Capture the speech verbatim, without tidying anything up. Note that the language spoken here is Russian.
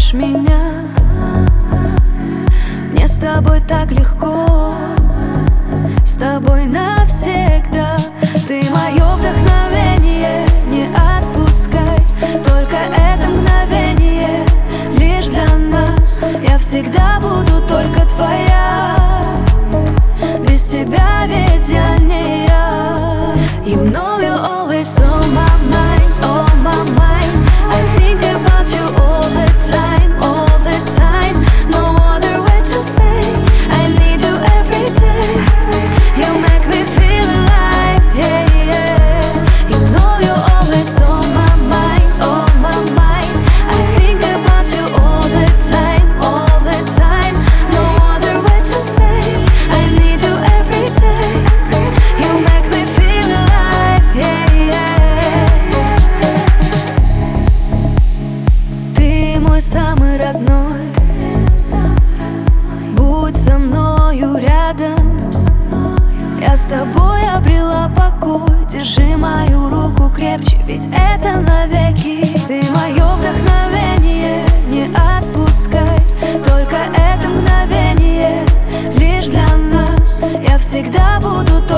любишь меня. Мне с тобой так легко, с тобой навсегда. Ты мое вдохновение, не отпускай. Только это мгновение лишь для нас. Я всегда буду только твоя. Без тебя ведь я не я. You know you're always on my mind, on my mind. I think about you all the time, all the time. No other way to say I need you every day. You make me feel alive, yeah, yeah. You know you're always on my mind, on my mind. I think about you all the time, all the time. No other way to say I need you every day. You make me feel alive, yeah, yeah. Ты мой самый родной. Будь со мною рядом. Я с тобой обрела покой. Держи мою руку крепче, ведь это навеки. Ты мое вдохновение, не отпускай. Только это мгновение лишь для нас. Я всегда буду только